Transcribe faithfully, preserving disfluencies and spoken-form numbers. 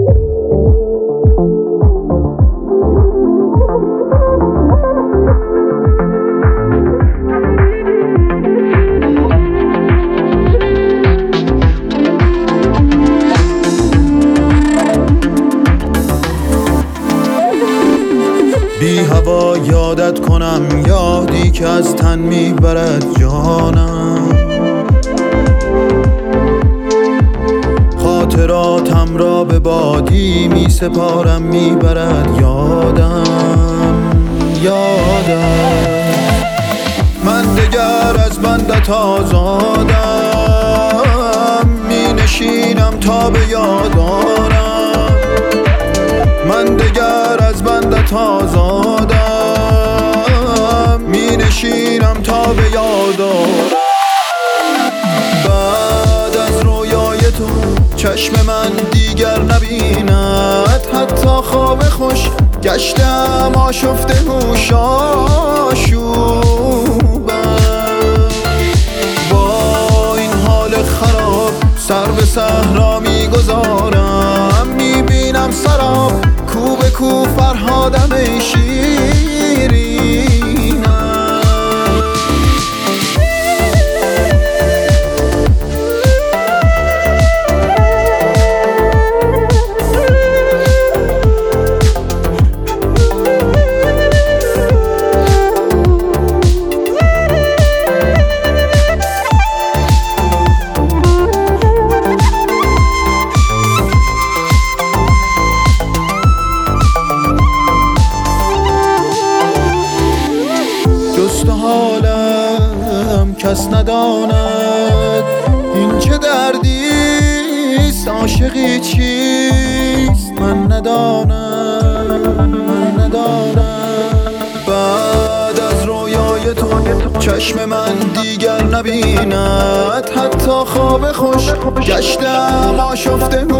بی هوا یادت کنم، یادی که از تن میبرد جانم. خاطراتم را به بادی می سپارم، میبرد یادم یادم. من دگر از بندت آزادم، می نشینم تا به یاد آرم. من دگر از بندت آزادم، می نشینم تا به یاد آرم. بعد از رویای تو چشم من دیگر نبیند، حتی خواب خوش گشتم آشفته هوش آشوبم. با این حال خراب سر به صحرا میگذارم، میبینم سراب کو به کو فرهادم ای شیرینم. جست حالم کس نداند، این چه دردیست، عاشقی چیست، من ندانم من ندانم. بعد از رویای تو چشم من دیگر نبیند، حتی خواب خوش گشتم آشفته